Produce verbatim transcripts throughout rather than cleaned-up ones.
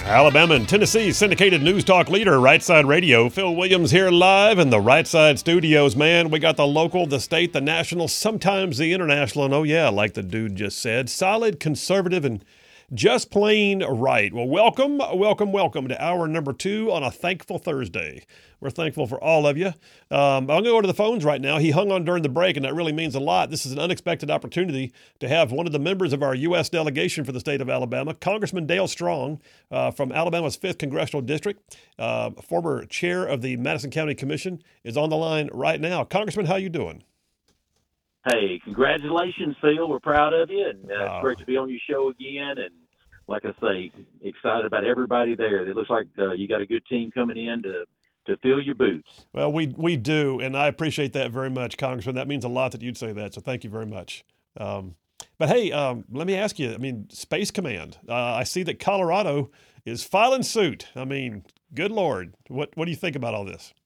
Alabama and Tennessee syndicated news talk leader, Right Side Radio. Phil Williams here live in the Right Side studios. Man, we got the local, the state, the national, sometimes the international, and oh yeah, like the dude just said, solid, conservative, and just plain right. Well, welcome, welcome, welcome to hour number two on a thankful Thursday. We're thankful for all of you. Um, I'm going to go to the phones right now. He hung on during the break, and that really means a lot. This is an unexpected opportunity to have one of the members of our U S delegation for the state of Alabama, Congressman Dale Strong uh, from Alabama's fifth Congressional District, uh, former chair of the Madison County Commission, is on the line right now. Congressman, how you doing? Hey, congratulations, Phil. We're proud of you, and uh, Oh. it's great to be on your show again. And like I say, excited about everybody there. It looks like uh, you got a good team coming in to to fill your boots. Well, we we do, and I appreciate that very much, Congressman. That means a lot that you'd say that, so thank you very much. Um, but hey, um, let me ask you, I mean, Space Command, uh, I see that Colorado is filing suit. I mean, good Lord, what what do you think about all this?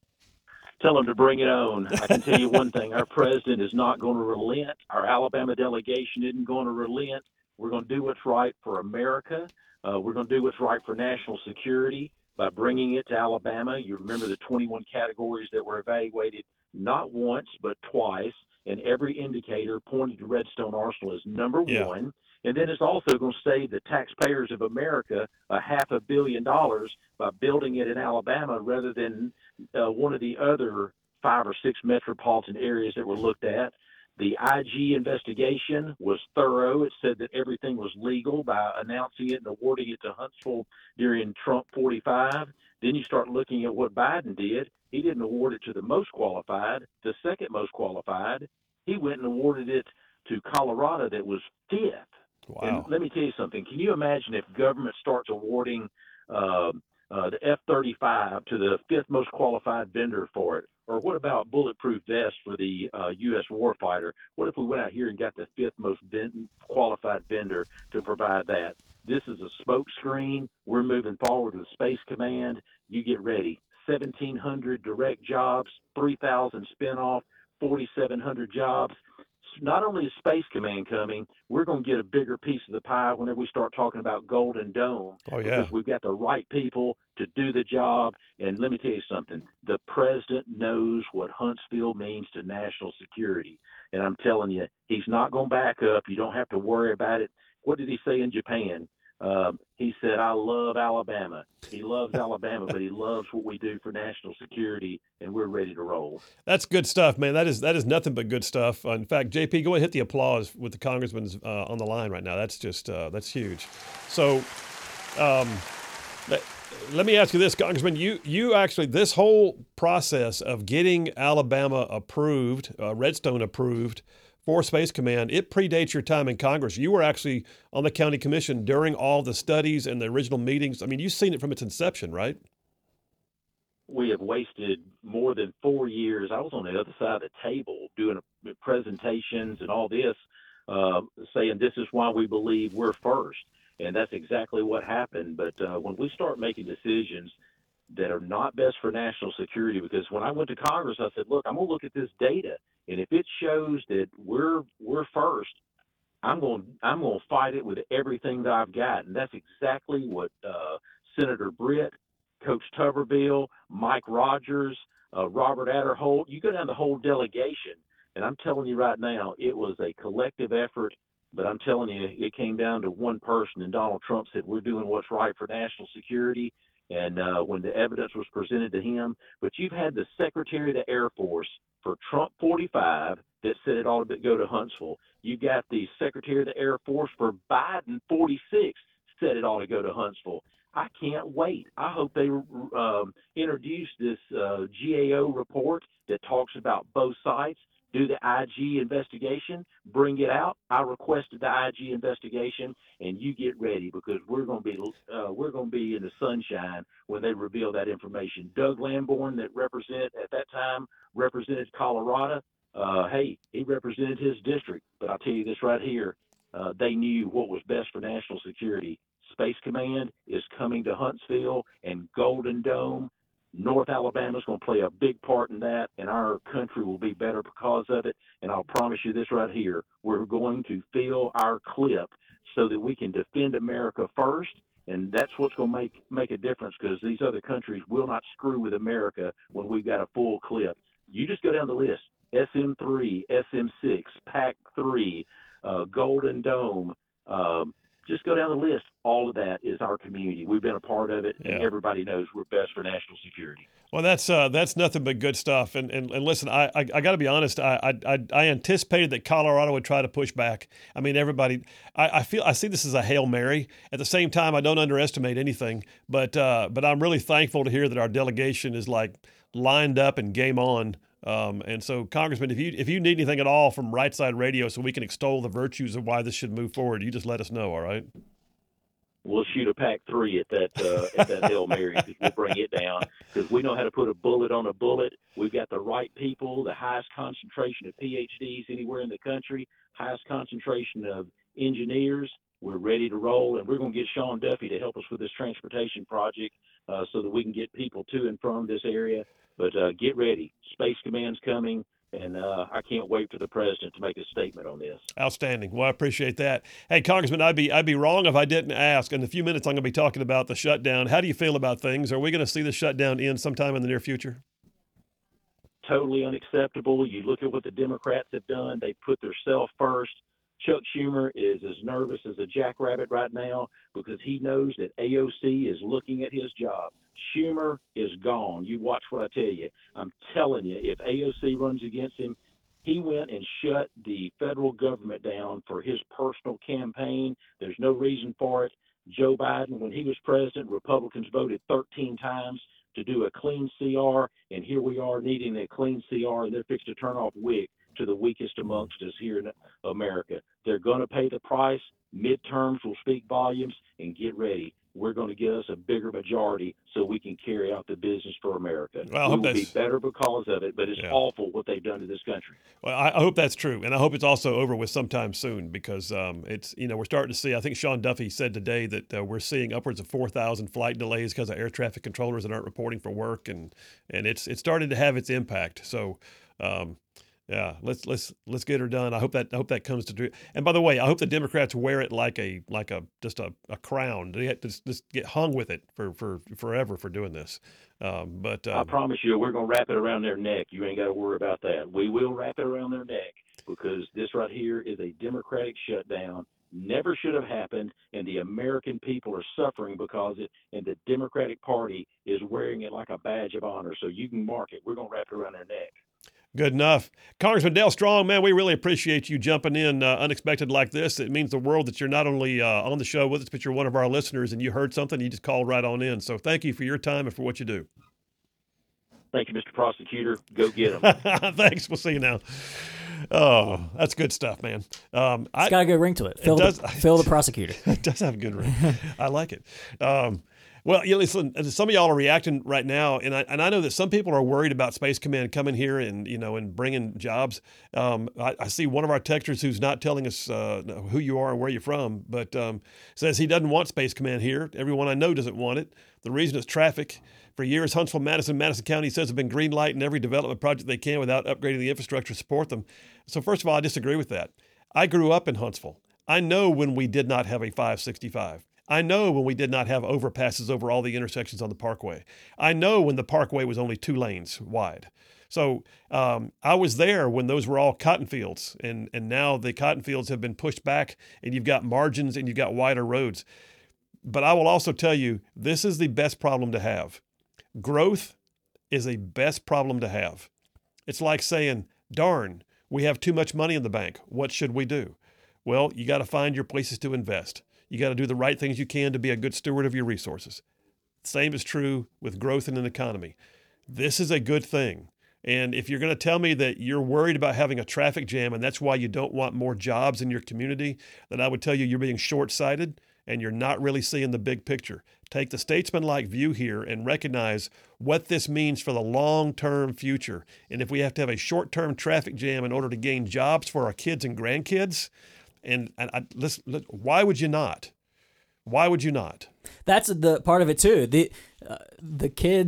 Tell them to bring it on. I can tell you one thing. Our president is not going to relent. Our Alabama delegation isn't going to relent. We're going to do what's right for America. Uh, we're going to do what's right for national security by bringing it to Alabama. You remember the twenty-one categories that were evaluated not once but twice, and every indicator pointed to Redstone Arsenal as number Yeah. one. And then it's also going to save the taxpayers of America a half a billion dollars by building it in Alabama rather than uh, one of the other five or six metropolitan areas that were looked at. The I G investigation was thorough. It said that everything was legal by announcing it and awarding it to Huntsville during Trump forty-five. Then you start looking at what Biden did. He didn't award it to the most qualified, the second most qualified. He went and awarded it to Colorado that was fifth. Wow. And let me tell you something. Can you imagine if government starts awarding uh, uh, the F thirty-five to the fifth most qualified vendor for it? Or what about bulletproof vests for the uh, U S warfighter? What if we went out here and got the fifth most ven- qualified vendor to provide that? This is a smoke screen. We're moving forward with Space Command. You get ready. seventeen hundred direct jobs, three thousand spinoff, forty-seven hundred jobs. Not only is Space Command coming, we're going to get a bigger piece of the pie whenever we start talking about Golden Dome. Oh, yeah. Because we've got the right people to do the job. And let me tell you something. The president knows what Huntsville means to national security. And I'm telling you, he's not going to back up. You don't have to worry about it. What did he say in Japan? Um, he said, I love Alabama. He loves Alabama, but he loves what we do for national security, and we're ready to roll. That's good stuff, man. That is that is nothing but good stuff. Uh, in fact, J P, go ahead and hit the applause with the congressman's uh, on the line right now. That's just uh, that's huge. So, um, let, let me ask you this, Congressman. You you actually this whole process of getting Alabama approved, uh, Redstone approved for Space Command, it predates your time in Congress. You were actually on the county commission during all the studies and the original meetings. I mean, you've seen it from its inception, right? We have wasted more than four years. I was on the other side of the table doing presentations and all this, uh, saying this is why we believe we're first. And that's exactly what happened. But uh, when we start making decisions that are not best for national security, because when I went to Congress, I said, look, I'm going to look at this data. And if it shows that we're we're first, I'm going I'm going to fight it with everything that I've got. And that's exactly what uh, Senator Britt, Coach Tuberville, Mike Rogers, uh, Robert Adderholt, you go down the whole delegation. And I'm telling you right now, it was a collective effort. But I'm telling you, it came down to one person, and Donald Trump said, we're doing what's right for national security. And uh, when the evidence was presented to him, but you've had the Secretary of the Air Force for Trump forty-five that said it ought to go to Huntsville. You got the Secretary of the Air Force for Biden forty-six said it ought to go to Huntsville. I can't wait. I hope they um, introduce this uh, G A O report that talks about both sites. Do the I G investigation, bring it out. I requested the I G investigation, and you get ready because we're going to be uh, we're going to be in the sunshine when they reveal that information. Doug Lamborn, that represent at that time represented Colorado. Uh, hey, he represented his district, but I'll tell you this right here: uh, they knew what was best for national security. Space Command is coming to Huntsville and Golden Dome. North Alabama is going to play a big part in that, and our country will be better because of it. And I'll promise you this right here. We're going to fill our clip so that we can defend America first And that's what's going to make make a difference, because these other countries will not screw with America when we've got a full clip. You just go down the list: S M three, S M six, PAC three, uh, Golden Dome. Um, just go down the list. All of that is our community. We've been a part of it, and Yeah. everybody knows we're best for national security. Well, that's uh, that's nothing but good stuff. And and, and listen, I I, I got to be honest. I, I I anticipated that Colorado would try to push back. I mean, everybody. I, I feel I see this as a Hail Mary. At the same time, I don't underestimate anything. But uh, but I'm really thankful to hear that our delegation is like lined up and game on. Um, and so, Congressman, if you if you need anything at all from Right Side Radio, so we can extol the virtues of why this should move forward, you just let us know. All right. We'll shoot a pack three at that uh, at that Hail Mary, because we'll bring it down, because we know how to put a bullet on a bullet. We've got the right people, the highest concentration of P H Ds anywhere in the country, highest concentration of engineers. We're ready to roll, and we're going to get Sean Duffy to help us with this transportation project uh, so that we can get people to and from this area. But uh, get ready. Space Command's coming. And uh, I can't wait for the president to make a statement on this. Outstanding. Well, I appreciate that. Hey, Congressman, I'd be I'd be wrong if I didn't ask. In a few minutes, I'm going to be talking about the shutdown. How do you feel about things? Are we going to see the shutdown end sometime in the near future? Totally unacceptable. You look at what the Democrats have done. They put themselves first. Chuck Schumer is as nervous as a jackrabbit right now, because he knows that A O C is looking at his job. Schumer is gone. You watch what I tell you. I'm telling you, if A O C runs against him, he went and shut the federal government down for his personal campaign. There's no reason for it. Joe Biden, when he was president, Republicans voted thirteen times to do a clean C R, and here we are needing a clean C R, and they're fixed to turn off W I C to the weakest amongst us here in America. They're going to pay the price. Midterms will speak volumes, and get ready. We're going to get us a bigger majority so we can carry out the business for America. Well, I we hope will be that's- better because of it, but it's Yeah. awful what they've done to this country. Well, I, I hope that's true, and I hope it's also over with sometime soon, because um, it's you know we're starting to see. I think Sean Duffy said today that uh, we're seeing upwards of four thousand flight delays because of air traffic controllers that aren't reporting for work, and and it's it's starting to have its impact. So. Um, Yeah, let's let's let's get her done. I hope that I hope that comes to do. And by the way, I hope the Democrats wear it like a like a just a, a crown. They have to just, just get hung with it for, for forever for doing this. Um, but um, I promise you, we're going to wrap it around their neck. You ain't got to worry about that. We will wrap it around their neck, because this right here is a Democratic shutdown. Never should have happened, and the American people are suffering because it, and the Democratic Party is wearing it like a badge of honor. So you can mark it. We're going to wrap it around their neck. Good enough. Congressman Dale Strong, man, we really appreciate you jumping in uh, unexpected like this. It means the world that you're not only uh, on the show with us, but you're one of our listeners, and you heard something, you just called right on in. So thank you for your time and for what you do. Thank you, Mister Prosecutor. Go get them. Thanks. We'll see you now. Oh, that's good stuff, man. Um, It's got a good ring to it. Phil, does- the, Phil the prosecutor. It does have a good ring. I like it. Um, well, you listen, some of y'all are reacting right now, and I and I know that some people are worried about Space Command coming here and you know and bringing jobs. Um, I, I see one of our texters who's not telling us uh, who you are and where you're from, but um, says he doesn't want Space Command here. Everyone I know doesn't want it. The reason is traffic. For years, Huntsville, Madison, Madison County says have been green lighting every development project they can without upgrading the infrastructure to support them. So first of all, I disagree with that. I grew up in Huntsville. I know when we did not have a five sixty-five. I know when we did not have overpasses over all the intersections on the parkway. I know when the parkway was only two lanes wide. So um, I was there when those were all cotton fields, and, and now the cotton fields have been pushed back, and you've got margins and you've got wider roads. But I will also tell you, this is the best problem to have. Growth is a best problem to have. It's like saying, darn, we have too much money in the bank. What should we do? Well, you got to find your places to invest. You got to do the right things you can to be a good steward of your resources. Same is true with growth in an economy. This is a good thing. And if you're going to tell me that you're worried about having a traffic jam and that's why you don't want more jobs in your community, then I would tell you you're being short-sighted and you're not really seeing the big picture. Take the statesman-like view here and recognize what this means for the long-term future. And if we have to have a short-term traffic jam in order to gain jobs for our kids and grandkids, and, and I, listen, listen, why would you not? Why would you not? That's the part of it too. The uh, the kids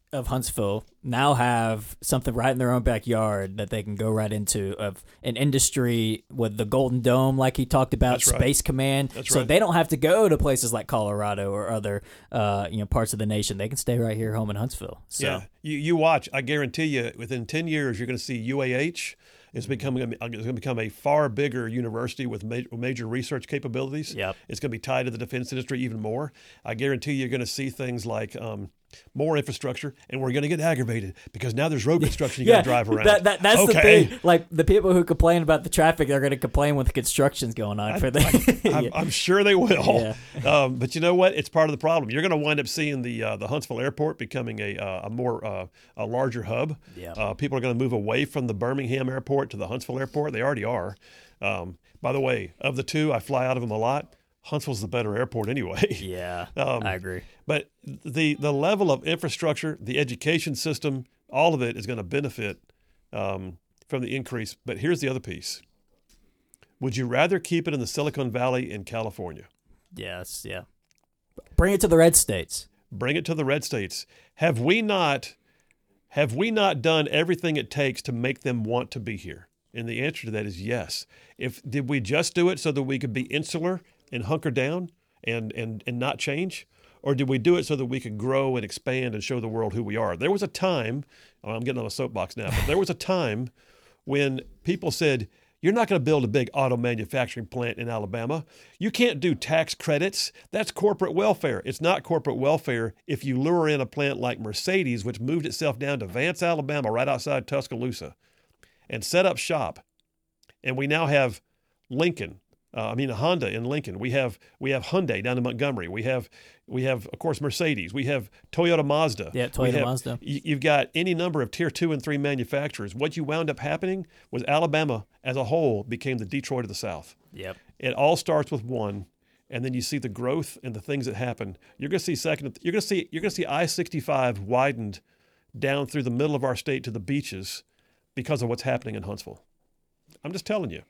of Huntsville now have something right in their own backyard that they can go right into, of an industry with the Golden Dome, like he talked about, That's right. Space Command. That's so right. they don't have to go to places like Colorado or other uh, you know parts of the nation. They can stay right here home in Huntsville. So. Yeah, you you watch. I guarantee you, within ten years, you're going to see U A H is becoming it's going to become a far bigger university with major, major research capabilities. Yep. It's going to be tied to the defense industry even more. I guarantee you're going to see things like um, more infrastructure, and we're going to get aggravated because now there's road construction you yeah, got to drive around. That, that, that's okay. the thing. Like the people who complain about the traffic, they're going to complain when the construction's going on I, for the. I, I'm, yeah. I'm sure they will. Yeah. Um, but you know what? It's part of the problem. You're going to wind up seeing the uh, the Huntsville Airport becoming a uh, a more uh, a larger hub. Yeah. Uh, people are going to move away from the Birmingham Airport to the Huntsville Airport. They already are. Um, by the way, of the two, I fly out of them a lot. Huntsville's the better airport anyway. Yeah, Um, I agree. But the the level of infrastructure, the education system, all of it is going to benefit um, from the increase. But here's the other piece. Would you rather keep it in the Silicon Valley in California? Yes, yeah. Bring it to the red states. Bring it to the red states. Have we not have we not done everything it takes to make them want to be here? And the answer to that is yes. If did we just do it so that we could be insular and hunker down and and and not change? Or did we do it so that we could grow and expand and show the world who we are? There was a time, oh, I'm getting on a soapbox now, but there was a time when people said, you're not going to build a big auto manufacturing plant in Alabama. You can't do tax credits. That's corporate welfare. It's not corporate welfare if you lure in a plant like Mercedes, which moved itself down to Vance, Alabama, right outside Tuscaloosa, and set up shop. And we now have Lincoln. Uh, I mean, Honda in Lincoln. We have we have Hyundai down in Montgomery. We have we have of course Mercedes. We have Toyota Mazda. Yeah, We Toyota have- Mazda. y- You've got any number of tier two and three manufacturers. What you wound up happening was Alabama as a whole became the Detroit of the South. Yep. It all starts with one, and then you see the growth and the things that happen. You're going to see second. You're going to see you're going to see I sixty-five widened down through the middle of our state to the beaches because of what's happening in Huntsville. I'm just telling you.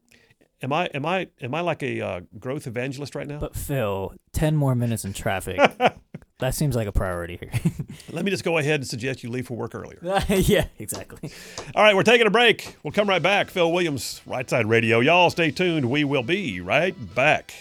Am I am I am I like a uh, growth evangelist right now? But Phil, ten more minutes in traffic. That seems like a priority here. Let me just go ahead and suggest you leave for work earlier. Yeah, exactly. All right, we're taking a break. We'll come right back. Phil Williams, Right Side Radio. Y'all stay tuned. We will be right back.